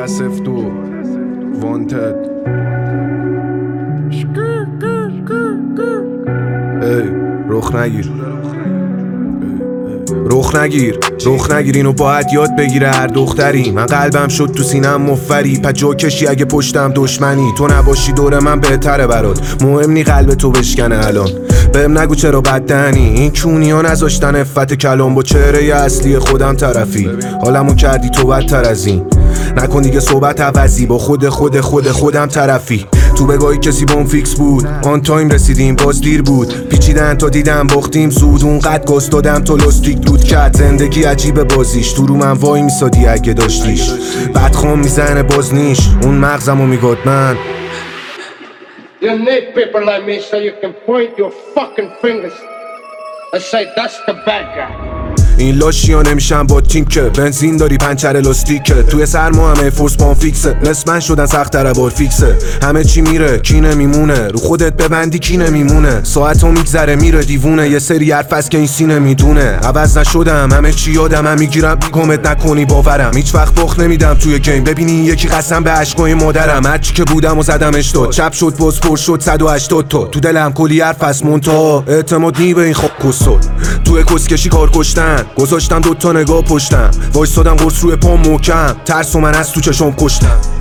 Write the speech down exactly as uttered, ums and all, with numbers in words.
اس اف دو وانتد. ای رخ نگیر رخ نگیر رخ نگیر اینو باید یاد بگیره هر دختری. من قلبم شد تو سینم مفری، پا جا کشی اگه پشتم دشمنی. تو نباشی دور من بهتره برات، مهم نی قلب تو بشکنه الان. بهم نگو چرا بددهنی، این کونی ها نذاشتن افت کلام. با چهره اصلی خودم طرفی، حالمو کردی تو بدتر از این. نکن دیگه صحبت عوضی، با خود خود خود خودم طرفی. تو بگاهی کسی بام فیکس بود، آن تایم رسیدیم باز دیر بود. پیچیدن تا دیدم باختیم زود، اونقدر گاز دادم تو لاستیک دود کرد. زندگی عجیب بازیش، تو رو من وای میسادی اگه داشتیش. بدخوام میزنه باز نیش، اون مغزمو میگاد من. You need people like me so you can point your fucking fingers and say that's the bad guy. این لاشی ها نمیشن با تیم که بنزین داری پنچر لاستیکه. توی سرما همه فورس پان فیکسه، نصف من شدن سخت تر بار فیکسه. همه چی میره کی نمیمونه، رو خودت ببندی کی نمیمونه. ساعت ها میگذره میره دیوونه، یه سری حرف هست که این سینه میدونه. عوض نشدم همه چی یادم، هم میگیرم بیگمت نکنی باورم. هیچ وقت باخت نمیدم توی گیم، ببینی یکی قسم به عشقای مادرم. هرچی که بودم و زدمش داد، چپ شد باز پر شد صد و هشتاد تا. تو دلم کلی حرف هست منتها اعتماد نی به این خواب کسل. توی کسکشی کار کشتن، گذاشتم دوتا نگاه پشتم. وایسادم قرص روی پام محکم، ترس و من از تو چشم کشتم.